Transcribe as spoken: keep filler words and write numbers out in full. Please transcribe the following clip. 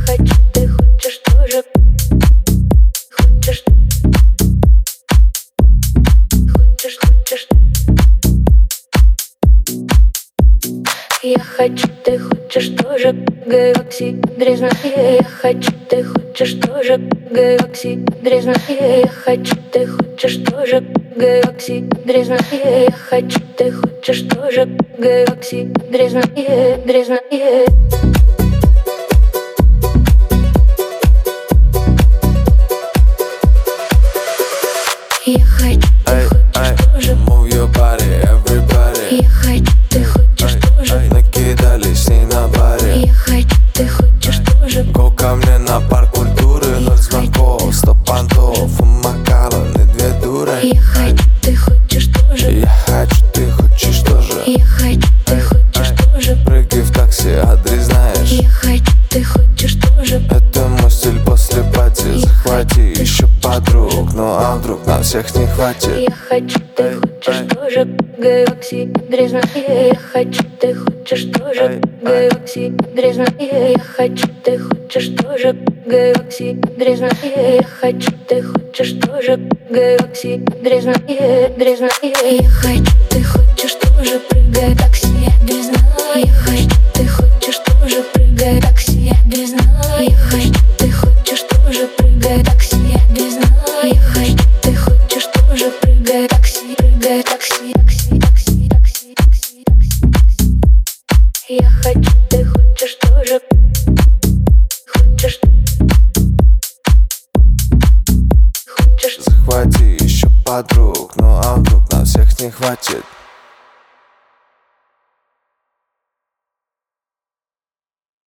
хочу, ты хочешь тоже. Хочешь, хочешь, хочешь. Я хочу, ты хочешь тоже. Галакси дрезная. Я хочу, ты хочешь тоже. Галакси дрезная. Я хочу, ты хочешь тоже. Галакси дрезная. Я хочу, ты хочешь тоже. Галакси дрезная, дрезная. Я хочу, ты хочешь тоже. Move your body, everybody. Я хочу, ты хочешь тоже. Накидались с ней на баре. Я хочу, ты хочешь тоже. Го ко мне на парк культуры. Ноль звонков, сто понтов. У Макаланы две дуры. Я хочу, ты хочешь тоже. Я хочу, ты хочешь тоже. Я хочу, ты хочешь тоже. Прыгай в такси, адрес знаешь. Я хочу, ты хочешь тоже. Это мой стиль после пати. Захвати еще подруг. Ну а вдруг на всех не хватит? Я хочу, ты хочешь тоже. Галакси дрезная. Я хочу, ты хочешь тоже. Галакси дрезная. Я хочу, ты хочешь тоже. Галакси дрезная. Я хочу, ты хочешь тоже. Галакси дрезная, дрезная. Я хочу, ты хочешь тоже. Прыгай такси, дрезная. Я хочу, ты хочешь тоже. Прыгай такси, дрезная. Я хочу, ты хочешь тоже. Прыгай такси, дрезная. Я хочу, ты хочешь тоже. Прыгай такси, прыгай такси, такси, такси, такси, такси, такси. Я хочу, ты хочешь тоже. Хочешь, хочешь. Захвати еще подруг. Ну а вдруг на всех не хватит?